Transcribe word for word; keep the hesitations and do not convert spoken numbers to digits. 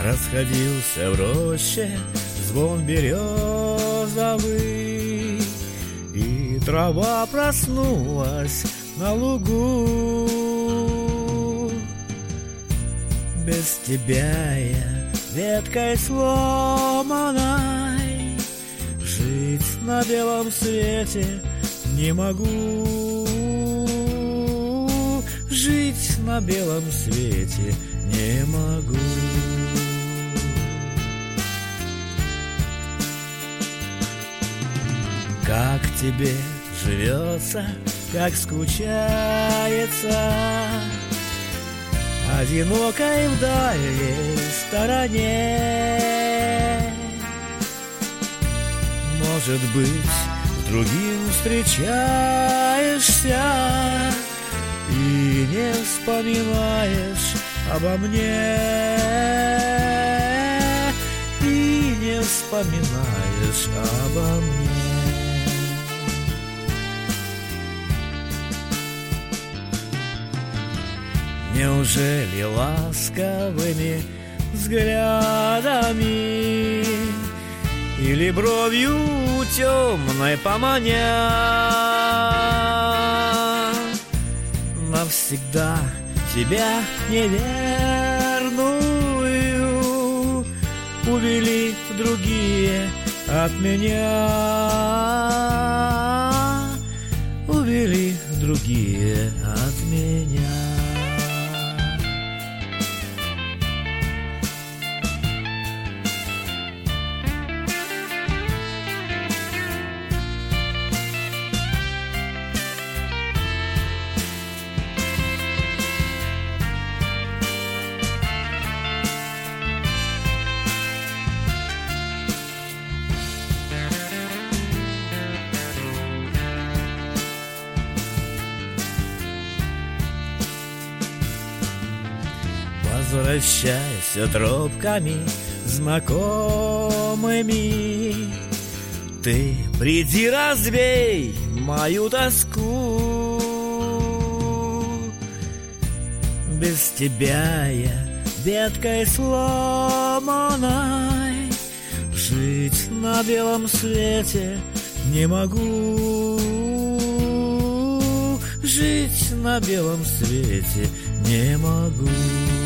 Расходился в роще звон березовый, и трава проснулась на лугу. Без тебя я веткой сломанной жить на белом свете не могу. Жить на белом свете не могу. Как тебе живется, как скучается одинокой в дальней стороне. Может быть, с другим встречаешься и не вспоминаешь обо мне, и не вспоминаешь обо мне. Неужели ласковыми взглядами или бровью темной поманя навсегда тебя неверную увели другие от меня, увели другие от меня. Возвращайся тропками знакомыми, ты приди, развей мою тоску. Без тебя я веткой сломанной жить на белом свете не могу. Жить на белом свете не могу.